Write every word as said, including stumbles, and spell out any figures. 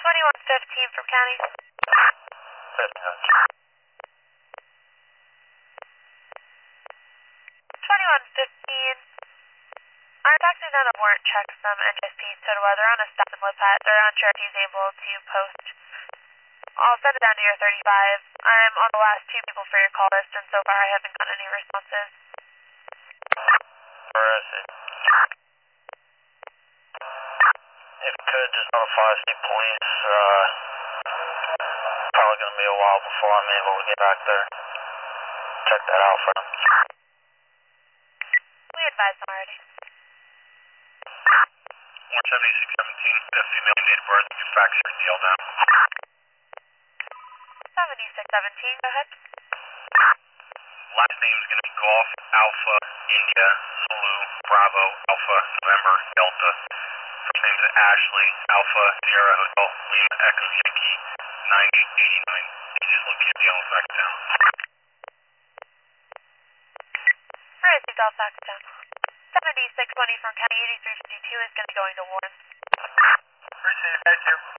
twenty-one fifteen from County. twenty-one fifteen. Our taxi down a warrant check from N J S P Totowa. They're on a stop in Lipat. They're unsure if he's able to post. I'll send it down to your thirty-five. I'm on the last two people for your call list, and so far I haven't gotten any responses. Where is it? If you could, just notify state police. Uh, probably going to be a while before I'm able to get back there. Check that out for them. We advised them already. one seventy-six seventeen, the female native birth, you fax your deal down. seventy-six seventeen, go ahead. Last name is going to be Golf, Alpha, India, Zulu, Bravo, Alpha, November, Delta. First name is Ashley, Alpha, Sierra Hotel, Lima, Echo, Yankee, nine eight eight nine. You just locate the yellow fax down. Alright, it's all fax down. seventy-six twenty from County eighty-three fifty-two is going to be going to Warren. Appreciate it, guys, here.